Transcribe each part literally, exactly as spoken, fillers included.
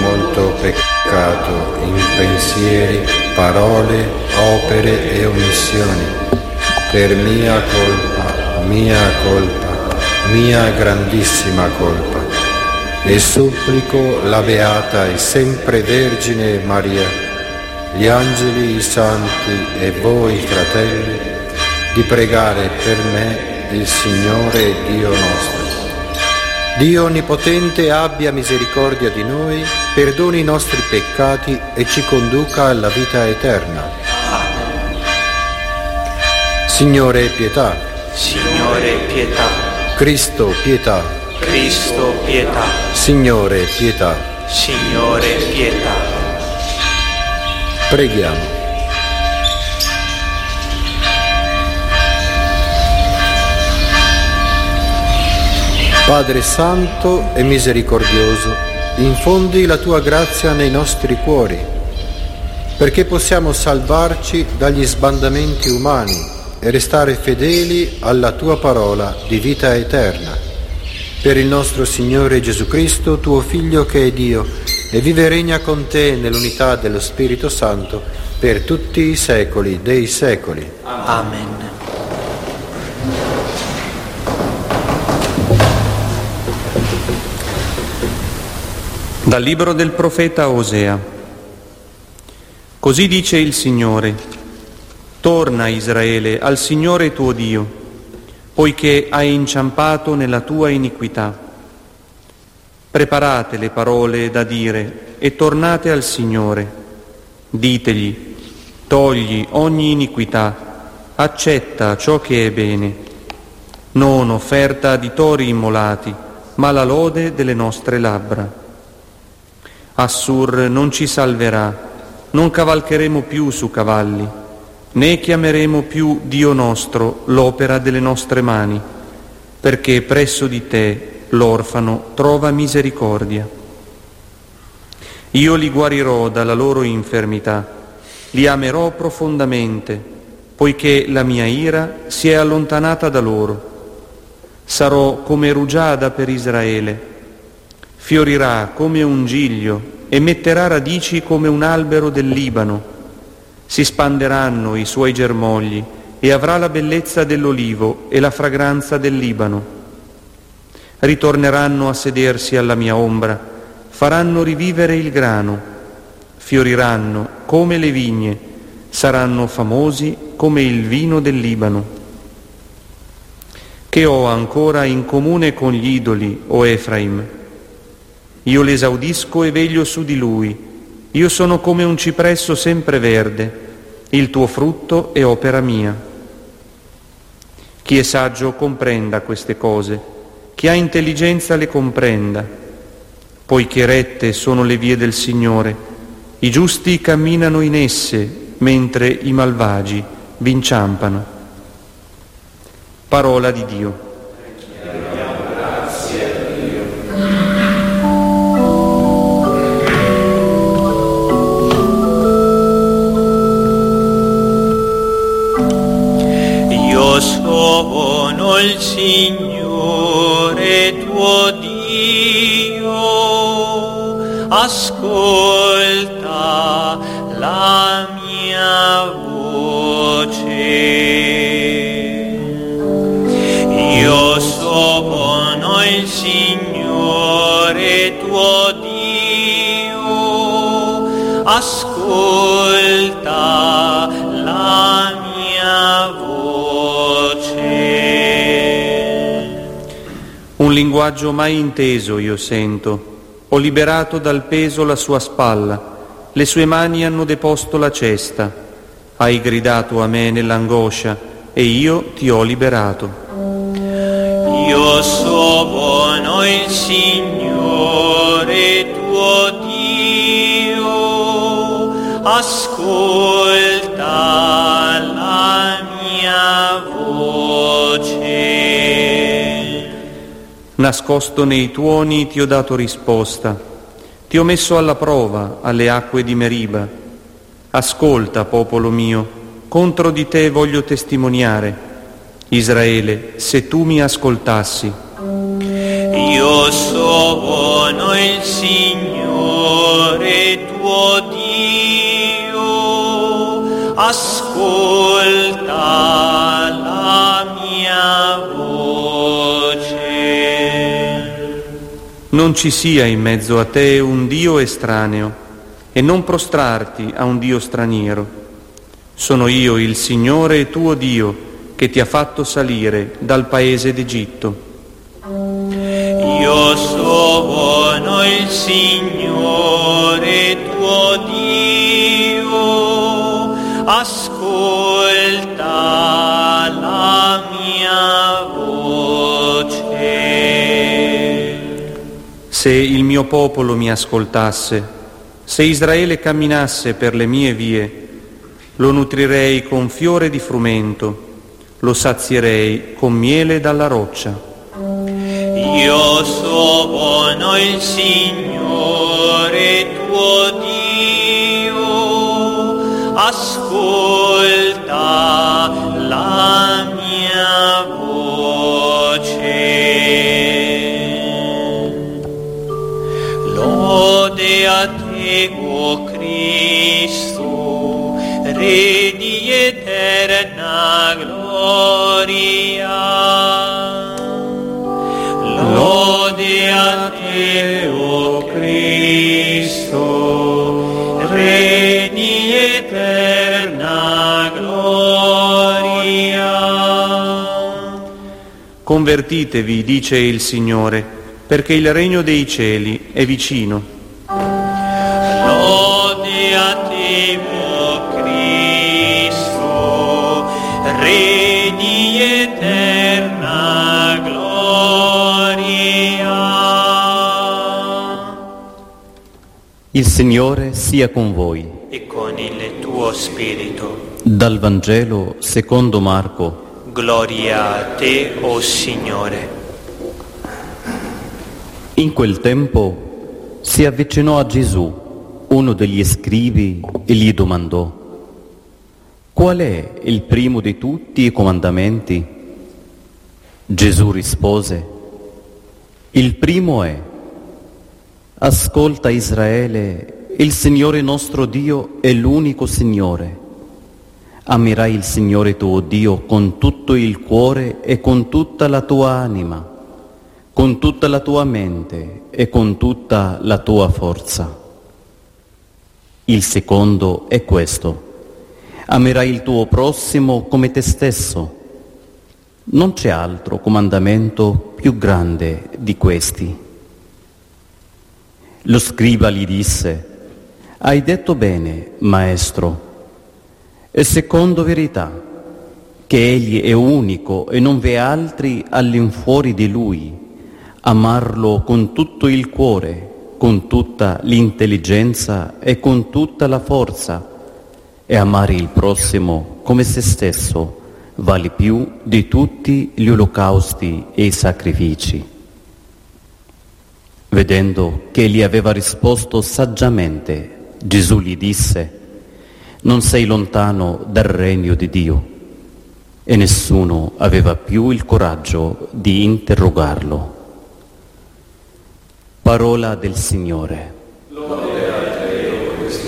molto peccato in pensieri, parole, opere e omissioni, per mia colpa, mia colpa, mia grandissima colpa. E supplico la Beata e sempre Vergine Maria, gli angeli, i santi e voi, fratelli, di pregare per me il Signore Dio nostro. Dio Onnipotente abbia misericordia di noi, perdoni i nostri peccati e ci conduca alla vita eterna. Signore, pietà. Signore, pietà. Cristo, pietà. Cristo, pietà. Signore, pietà. Signore, pietà. Preghiamo. Padre Santo e misericordioso, infondi la tua grazia nei nostri cuori, perché possiamo salvarci dagli sbandamenti umani e restare fedeli alla tua parola di vita eterna. Per il nostro Signore Gesù Cristo, tuo Figlio che è Dio, e vive e regna con te nell'unità dello Spirito Santo per tutti i secoli dei secoli. Amen. Dal libro del profeta Osea. Così dice il Signore: torna, Israele, al Signore tuo Dio, poiché hai inciampato nella tua iniquità. Preparate le parole da dire e tornate al Signore. Ditegli: togli ogni iniquità, accetta ciò che è bene. Non offerta di tori immolati, ma la lode delle nostre labbra. Assur non ci salverà, non cavalcheremo più su cavalli, né chiameremo più Dio nostro l'opera delle nostre mani, perché presso di te l'orfano trova misericordia. Io li guarirò dalla loro infermità, li amerò profondamente, poiché la mia ira si è allontanata da loro. Sarò come rugiada per Israele, fiorirà come un giglio e metterà radici come un albero del Libano. Si spanderanno i suoi germogli e avrà la bellezza dell'olivo e la fragranza del Libano. Ritorneranno a sedersi alla mia ombra, faranno rivivere il grano, fioriranno come le vigne, saranno famosi come il vino del Libano. Che ho ancora in comune con gli idoli, o Efraim? Io l'esaudisco e veglio su di lui. Io sono come un cipresso sempreverde, il tuo frutto è opera mia. Chi è saggio comprenda queste cose, chi ha intelligenza le comprenda, poiché rette sono le vie del Signore, i giusti camminano in esse, mentre i malvagi vi inciampano. Parola di Dio. Sono il Signore tuo Dio, ascolta la mia voce. Io sono il Signore tuo Dio, ascolta la mia voce. Un linguaggio mai inteso io sento, ho liberato dal peso la sua spalla, le sue mani hanno deposto la cesta, hai gridato a me nell'angoscia e io ti ho liberato. Io sono il Signore tuo Dio, ascolta la mia voce. Nascosto nei tuoni ti ho dato risposta, ti ho messo alla prova alle acque di Meriba. Ascolta, popolo mio, contro di te voglio testimoniare. Israele, se tu mi ascoltassi. Io sono il Signore Non ci sia in mezzo a te un Dio estraneo e non prostrarti a un Dio straniero. Sono io il Signore tuo Dio che ti ha fatto salire dal paese d'Egitto. Io sono il Signore tuo Dio, ascolta la mia voce. Se il mio popolo mi ascoltasse, se Israele camminasse per le mie vie, lo nutrirei con fiore di frumento, lo sazierei con miele dalla roccia. Io sono il Signore tuo Dio, ascolta la mia voce. Lode a te, o Cristo, Re di eterna gloria. Lode a te, o Cristo, Re di eterna gloria. Convertitevi, dice il Signore, perché il regno dei cieli è vicino. Lode a te, o Cristo, Re di eterna gloria. Il Signore sia con voi. E con il tuo spirito. Dal Vangelo secondo Marco. Gloria a te, o Signore. In quel tempo si avvicinò a Gesù uno degli scribi e gli domandò: qual è il primo di tutti i comandamenti? Gesù rispose: il primo è: ascolta Israele, il Signore nostro Dio è l'unico Signore. Amerai il Signore tuo Dio con tutto il cuore e con tutta la tua anima, con tutta la tua mente e con tutta la tua forza. Il secondo è questo: amerai il tuo prossimo come te stesso. Non c'è altro comandamento più grande di questi. Lo scriba gli disse: hai detto bene, maestro. E secondo verità, che egli è unico e non v'è altri all'infuori di lui, amarlo con tutto il cuore, con tutta l'intelligenza e con tutta la forza, e amare il prossimo come se stesso vale più di tutti gli olocausti e i sacrifici. Vedendo che gli aveva risposto saggiamente, Gesù gli disse: non sei lontano dal regno di Dio. E nessuno aveva più il coraggio di interrogarlo. Parola del Signore. Lode a te, o Cristo.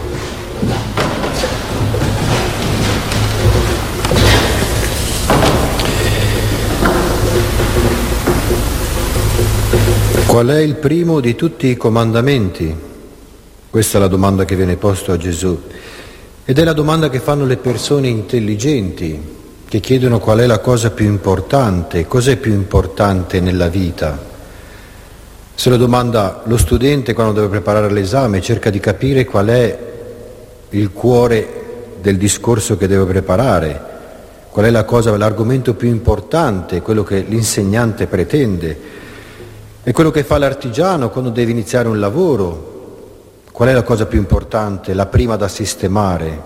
Qual è il primo di tutti i comandamenti? Questa è la domanda che viene posta a Gesù. Ed è la domanda che fanno le persone intelligenti, che chiedono qual è la cosa più importante, cos'è più importante nella vita. Se lo domanda lo studente quando deve preparare l'esame, cerca di capire qual è il cuore del discorso che deve preparare, qual è la cosa, l'argomento più importante, quello che l'insegnante pretende. È quello che fa l'artigiano quando deve iniziare un lavoro. Qual è la cosa più importante, la prima da sistemare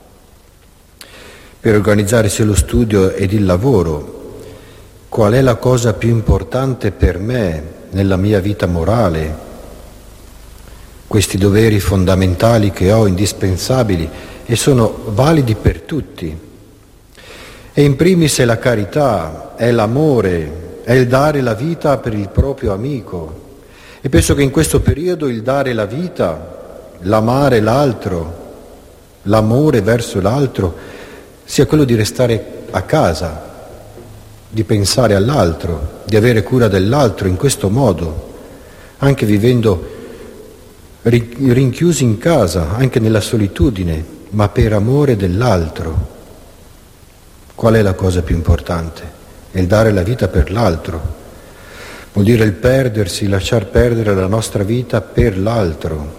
per organizzare sia lo studio ed il lavoro? Qual è la cosa più importante per me nella mia vita morale? Questi doveri fondamentali che ho, indispensabili, e sono validi per tutti. E in primis è la carità, è l'amore, è il dare la vita per il proprio amico. E penso che in questo periodo il dare la vita, l'amare l'altro, l'amore verso l'altro, sia quello di restare a casa, di pensare all'altro, di avere cura dell'altro in questo modo. anche vivendo rinchiusi in casa, anche nella solitudine, ma per amore dell'altro. Qual è la cosa più importante? È il dare la vita per l'altro. Vuol dire il perdersi, lasciar perdere la nostra vita per l'altro.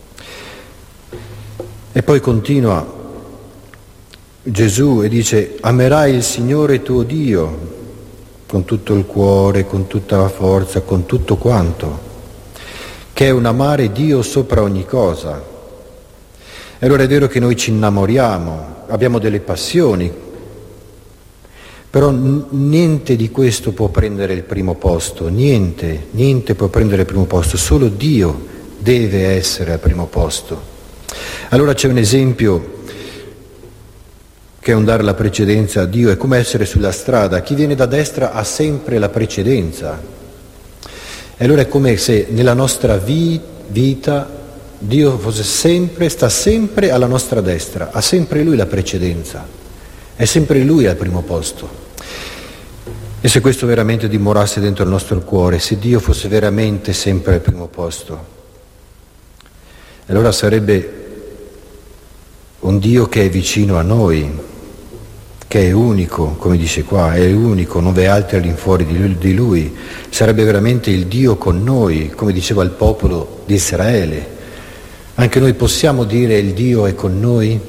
E poi continua Gesù e dice: amerai il Signore tuo Dio con tutto il cuore, con tutta la forza, con tutto quanto, che è un amare Dio sopra ogni cosa. E allora è vero che noi ci innamoriamo, abbiamo delle passioni, però n- niente di questo può prendere il primo posto, niente, niente può prendere il primo posto, solo Dio deve essere al primo posto. Allora c'è un esempio che è un dare la precedenza a Dio, è come essere sulla strada. Chi viene da destra ha sempre la precedenza. E allora è come se nella nostra vi- vita Dio fosse sempre, sta sempre alla nostra destra, ha sempre Lui la precedenza, è sempre Lui al primo posto. E se questo veramente dimorasse dentro il nostro cuore, se Dio fosse veramente sempre al primo posto, allora sarebbe un Dio che è vicino a noi, che è unico, come dice qua, è unico, non v'è altri all'infuori di lui, di lui. Sarebbe veramente il Dio con noi, come diceva il popolo di Israele. Anche noi possiamo dire il Dio è con noi?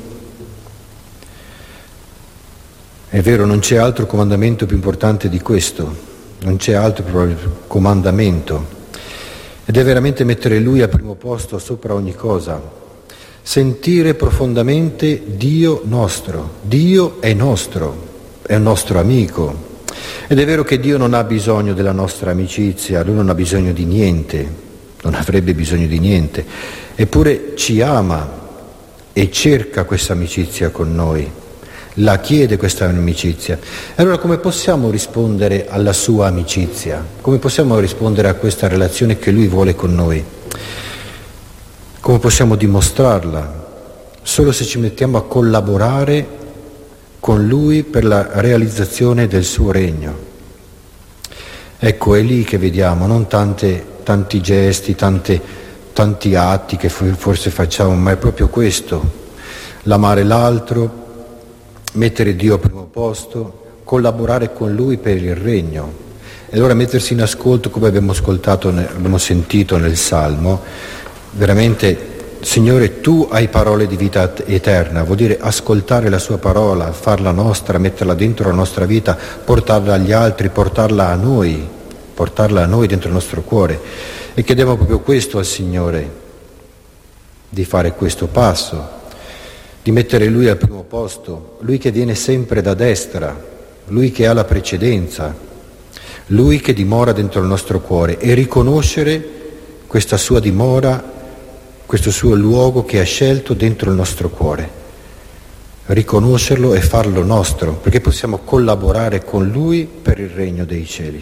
È vero, non c'è altro comandamento più importante di questo, non c'è altro comandamento. Ed è veramente mettere Lui al primo posto sopra ogni cosa. Sentire profondamente Dio nostro. Dio è nostro, è un nostro amico. Ed è vero che Dio non ha bisogno della nostra amicizia, Lui non ha bisogno di niente, non avrebbe bisogno di niente, eppure ci ama e cerca questa amicizia con noi, la chiede questa amicizia. E allora come possiamo rispondere alla sua amicizia? Come possiamo rispondere a questa relazione che Lui vuole con noi? Come possiamo dimostrarla? Solo se ci mettiamo a collaborare con Lui per la realizzazione del suo regno. Ecco, è lì che vediamo, non tante, tanti gesti, tante, tanti atti che forse facciamo, ma è proprio questo: l'amare l'altro, mettere Dio al primo posto, collaborare con Lui per il regno. E allora mettersi in ascolto, come abbiamo ascoltato, abbiamo sentito nel Salmo, veramente, Signore, Tu hai parole di vita eterna, vuol dire ascoltare la Sua parola, farla nostra, metterla dentro la nostra vita, portarla agli altri, portarla a noi, portarla a noi dentro il nostro cuore. E chiediamo proprio questo al Signore, di fare questo passo, di mettere Lui al primo posto, Lui che viene sempre da destra, Lui che ha la precedenza, Lui che dimora dentro il nostro cuore, e riconoscere questa Sua dimora, questo suo luogo che ha scelto dentro il nostro cuore, riconoscerlo e farlo nostro, perché possiamo collaborare con Lui per il regno dei cieli.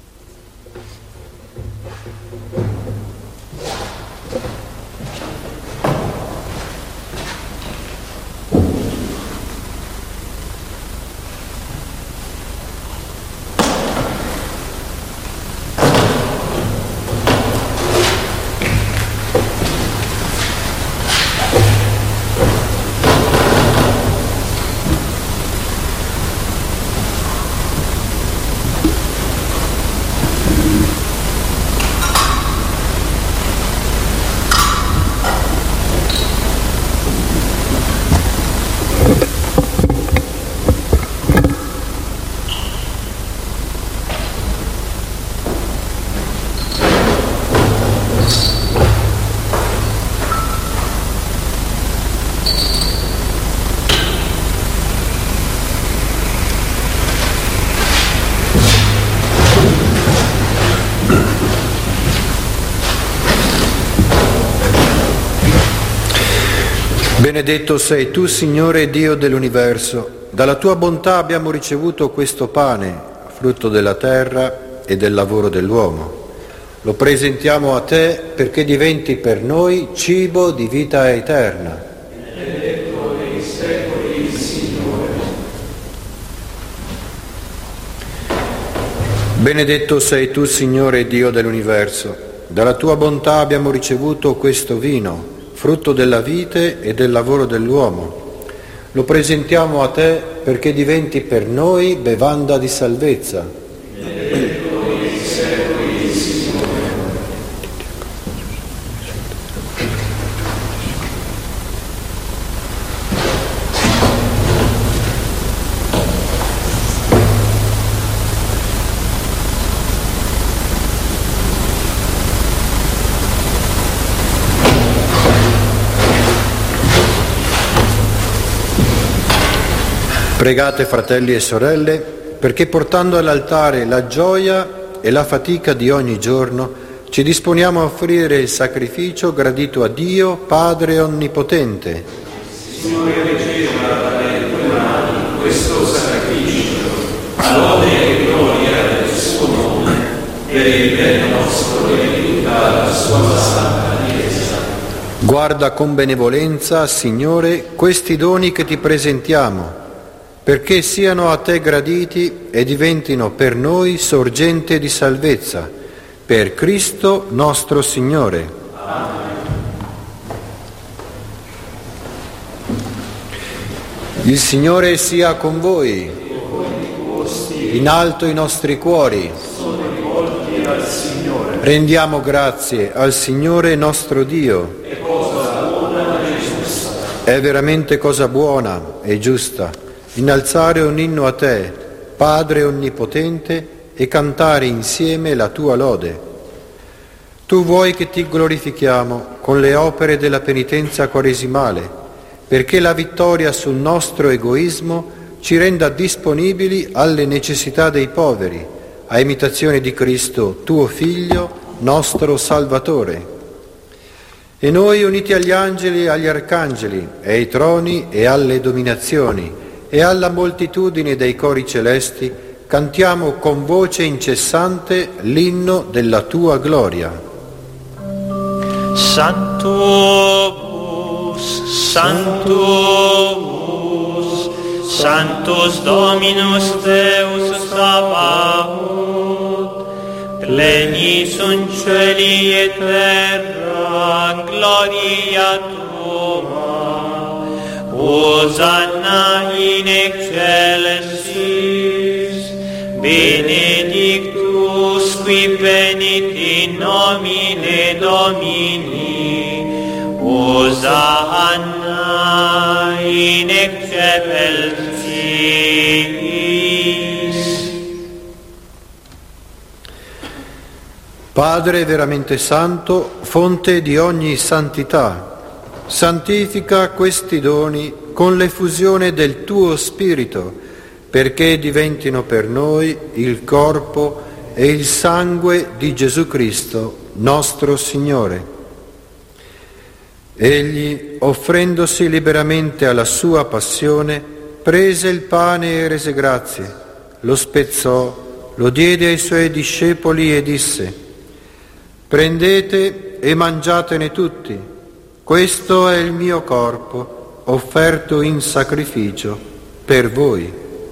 Benedetto sei Tu, Signore Dio dell'universo. Dalla Tua bontà abbiamo ricevuto questo pane, frutto della terra e del lavoro dell'uomo. Lo presentiamo a Te perché diventi per noi cibo di vita eterna. Benedetto nei secoli, Signore. Benedetto sei Tu, Signore Dio dell'universo. Dalla tua bontà abbiamo ricevuto questo vino, frutto della vite e del lavoro dell'uomo. Lo presentiamo a te perché diventi per noi bevanda di salvezza. Pregate, fratelli e sorelle, perché portando all'altare la gioia e la fatica di ogni giorno, ci disponiamo a offrire il sacrificio gradito a Dio, Padre Onnipotente. Signore, riceva dalle tue mani questo sacrificio, a lode e gloria del suo nome, per il bene nostro e di tutta la sua santa Chiesa. Guarda con benevolenza, Signore, questi doni che ti presentiamo, perché siano a te graditi e diventino per noi sorgente di salvezza, per Cristo nostro Signore. Amen. Il Signore sia con voi. In alto i nostri cuori. Sono rivolti al Signore. Rendiamo grazie al Signore nostro Dio. È cosa buona e giusta. È veramente cosa buona e giusta innalzare un inno a te, Padre Onnipotente, e cantare insieme la tua lode. Tu vuoi che ti glorifichiamo con le opere della penitenza quaresimale, perché la vittoria sul nostro egoismo ci renda disponibili alle necessità dei poveri, a imitazione di Cristo, tuo Figlio, nostro Salvatore. E noi, uniti agli angeli e agli arcangeli, e ai troni e alle dominazioni, e alla moltitudine dei cori celesti, cantiamo con voce incessante l'inno della tua gloria. Sanctus, Sanctus, Sanctus Dominus Deus Sabaoth, pleni sunt cieli et terra, gloria tua. Hosanna in excelsis, benedictus qui venit in nomine Domini, Hosanna in excelsis. Padre veramente santo, fonte di ogni santità, santifica questi doni con l'effusione del tuo Spirito, perché diventino per noi il corpo e il sangue di Gesù Cristo, nostro Signore. Egli, offrendosi liberamente alla sua passione, prese il pane e rese grazie, lo spezzò, lo diede ai suoi discepoli e disse: «Prendete e mangiatene tutti. Questo è il mio corpo, offerto in sacrificio per voi».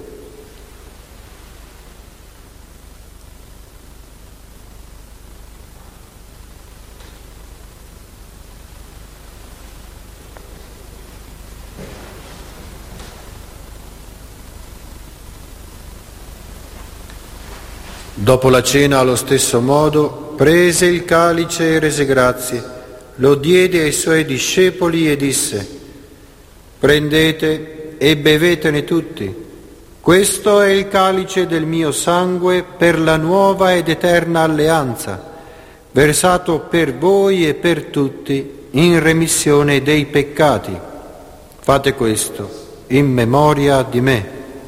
Dopo la cena, allo stesso modo, prese il calice e rese grazie, lo diede ai suoi discepoli e disse: «Prendete e bevetene tutti. Questo è il calice del mio sangue per la nuova ed eterna alleanza, versato per voi e per tutti in remissione dei peccati. Fate questo in memoria di me».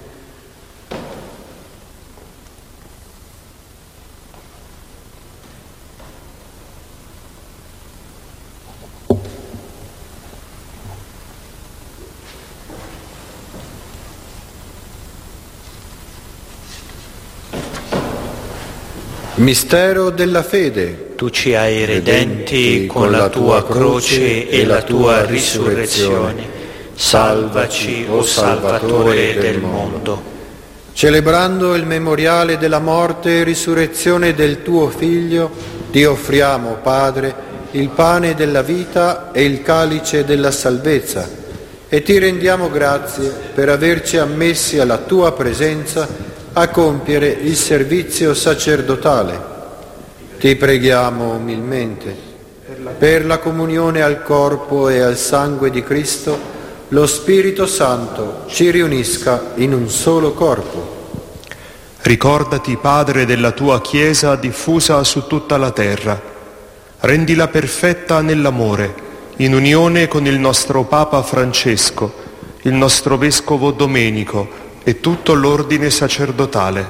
Mistero della fede. Tu ci hai redenti con la tua croce e la tua risurrezione. Salvaci, o Salvatore del mondo. Celebrando il memoriale della morte e risurrezione del tuo Figlio, Ti offriamo, Padre, il pane della vita e il calice della salvezza, e ti rendiamo grazie per averci ammessi alla tua presenza a compiere il servizio sacerdotale. Ti preghiamo umilmente, per la comunione al corpo e al sangue di Cristo, lo Spirito Santo ci riunisca in un solo corpo. Ricordati, Padre, della tua Chiesa diffusa su tutta la terra. Rendila perfetta nell'amore, in unione con il nostro Papa Francesco, il nostro Vescovo Domenico e tutto l'ordine sacerdotale.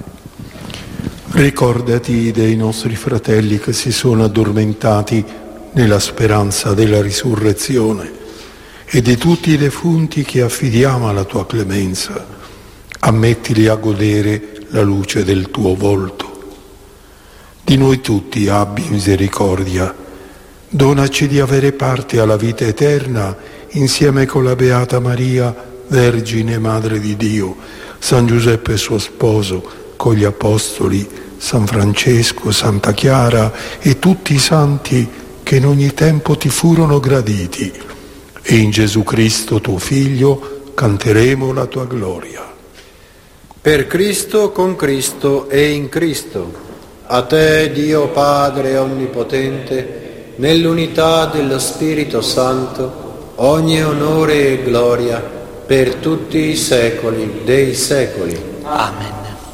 Ricordati dei nostri fratelli che si sono addormentati nella speranza della risurrezione e di tutti i defunti che affidiamo alla tua clemenza. Ammettili a godere la luce del tuo volto. Di noi tutti abbi misericordia. Donaci di avere parte alla vita eterna insieme con la Beata Maria, Vergine Madre di Dio, San Giuseppe suo sposo, con gli Apostoli, San Francesco, Santa Chiara e tutti i santi che in ogni tempo ti furono graditi. E in Gesù Cristo, tuo Figlio, canteremo la tua gloria. Per Cristo, con Cristo e in Cristo. A te, Dio Padre Onnipotente, nell'unità dello Spirito Santo, ogni onore e gloria per tutti i secoli dei secoli. Amen.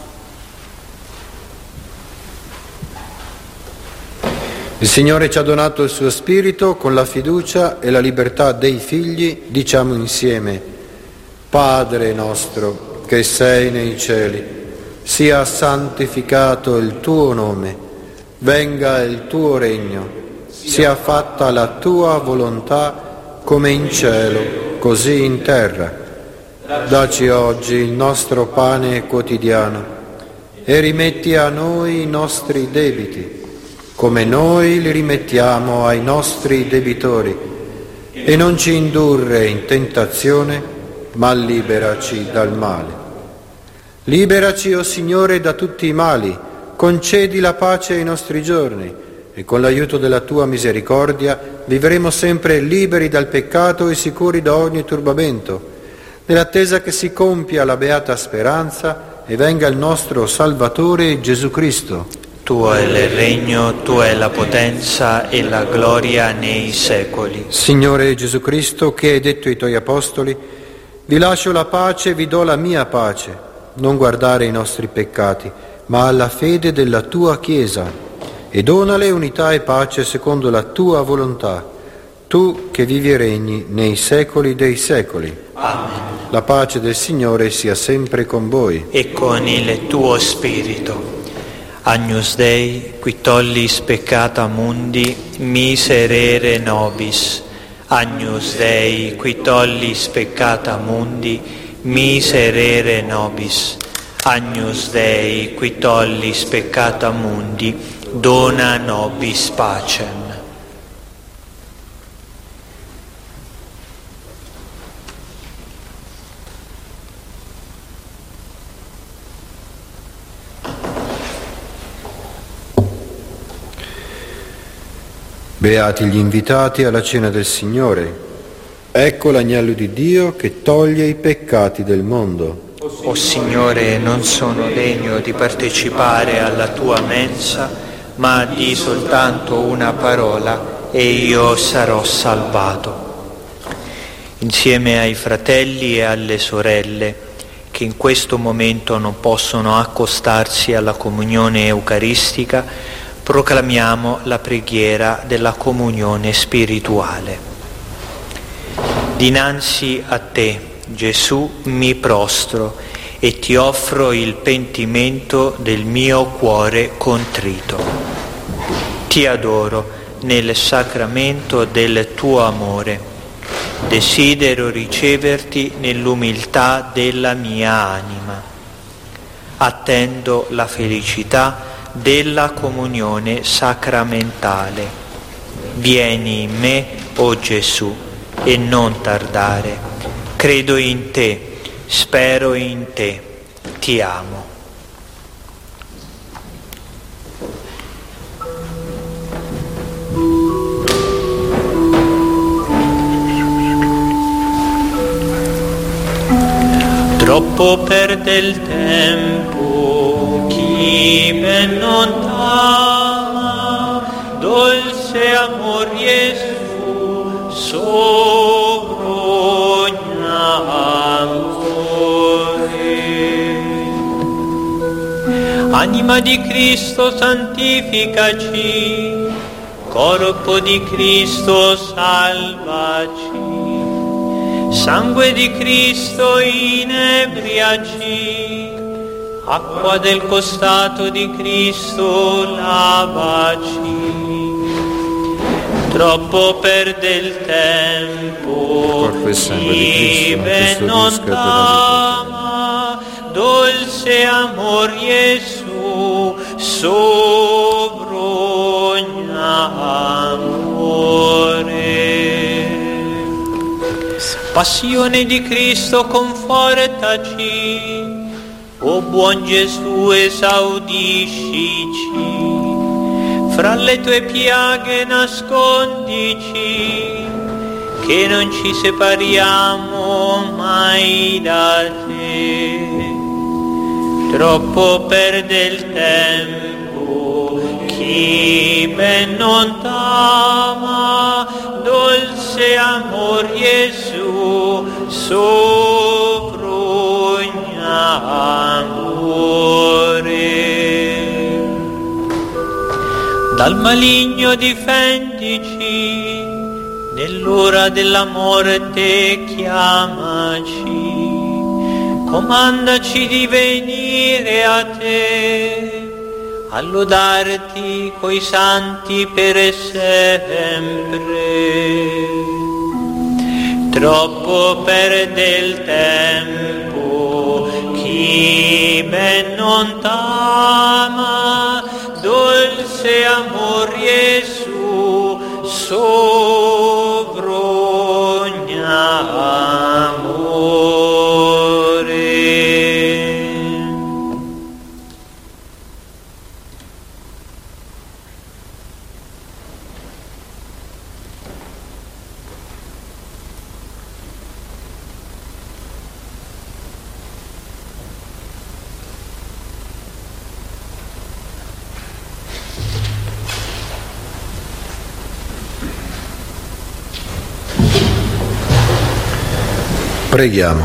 Il Signore ci ha donato il suo Spirito, con la fiducia e la libertà dei figli diciamo insieme: Padre nostro che sei nei cieli, sia santificato il tuo nome, venga il tuo regno, sia fatta la tua volontà come in cielo, così in terra. Dacci oggi il nostro pane quotidiano e rimetti a noi i nostri debiti, come noi li rimettiamo ai nostri debitori, e non ci indurre in tentazione, ma liberaci dal male. Liberaci, o Signore, da tutti i mali, concedi la pace ai nostri giorni, e con l'aiuto della tua misericordia vivremo sempre liberi dal peccato e sicuri da ogni turbamento, nell'attesa che si compia la beata speranza e venga il nostro Salvatore Gesù Cristo. Tuo è il regno, tua è la potenza e la gloria nei secoli. Signore Gesù Cristo, che hai detto ai tuoi apostoli: vi lascio la pace, vi do la mia pace. Non guardare i nostri peccati, ma alla fede della tua Chiesa, e donale unità e pace secondo la tua volontà, tu che vivi e regni nei secoli dei secoli. Amen. La pace del Signore sia sempre con voi. E con il tuo spirito. Agnus Dei, qui tollis peccata mundi, miserere nobis. Agnus Dei, qui tollis peccata mundi, miserere nobis. Agnus Dei, qui tollis peccata mundi, dona nobis pacem. Beati gli invitati alla cena del Signore. Ecco l'agnello di Dio che toglie i peccati del mondo. O Signore, non sono degno di partecipare alla tua mensa, ma di soltanto una parola e io sarò salvato. Insieme ai fratelli e alle sorelle che in questo momento non possono accostarsi alla comunione eucaristica, proclamiamo la preghiera della comunione spirituale. Dinanzi a te, Gesù, mi prostro e ti offro il pentimento del mio cuore contrito. Ti adoro nel sacramento del tuo amore. Desidero riceverti nell'umiltà della mia anima. Attendo la felicità della comunione sacramentale. Vieni in me, o Gesù, e non tardare. Credo in te, spero in te, ti amo. Troppo perde il tempo chi ben non t'ama, dolce amor Gesù, sovrogna amore. Anima di Cristo santificaci, corpo di Cristo salvaci, sangue di Cristo inebriaci, acqua del costato di Cristo lavaci. Troppo perde il tempo chi ben non t'ama, dolce amor Gesù, sovrogna amore. Passione di Cristo confortaci, o buon Gesù esaudiscici, fra le tue piaghe nascondici, che non ci separiamo mai da te. Troppo perde il tempo chi ben non t'ama, dolce amor Gesù, sovrogna amore. Dal maligno difendici, nell'ora della morte chiamaci, comandaci di venire a te, a lodarti coi santi per sempre. Troppo perde il tempo chi ben non t'ama, dolce amor Gesù, sovrogna amore. Preghiamo.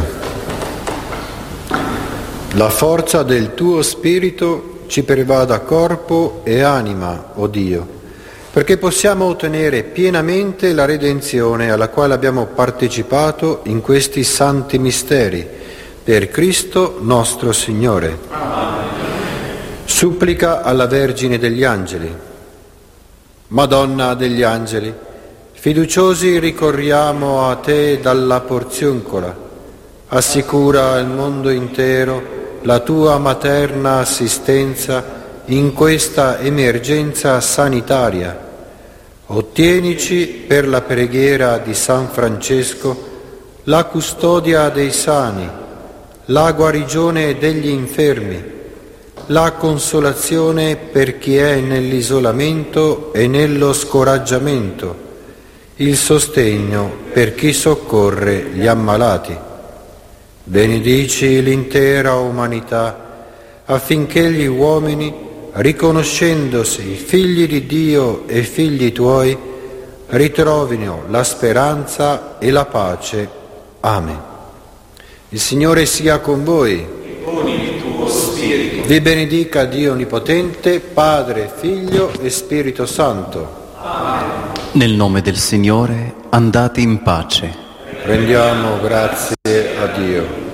La forza del tuo Spirito ci pervada corpo e anima, o Dio, perché possiamo ottenere pienamente la redenzione alla quale abbiamo partecipato in questi santi misteri, per Cristo nostro Signore. Amen. Supplica alla Vergine degli Angeli. Madonna degli Angeli, fiduciosi ricorriamo a te dalla Porziuncola. Assicura al mondo intero la tua materna assistenza in questa emergenza sanitaria. Ottienici per la preghiera di San Francesco la custodia dei sani, la guarigione degli infermi, la consolazione per chi è nell'isolamento e nello scoraggiamento, il sostegno per chi soccorre gli ammalati. Benedici l'intera umanità affinché gli uomini, riconoscendosi figli di Dio e figli tuoi, ritrovino la speranza e la pace. Amen. Il Signore sia con voi. E con il tuo spirito. Vi benedica Dio Onnipotente, Padre, Figlio e Spirito Santo. Amen. Nel nome del Signore andate in pace. Rendiamo grazie a Dio.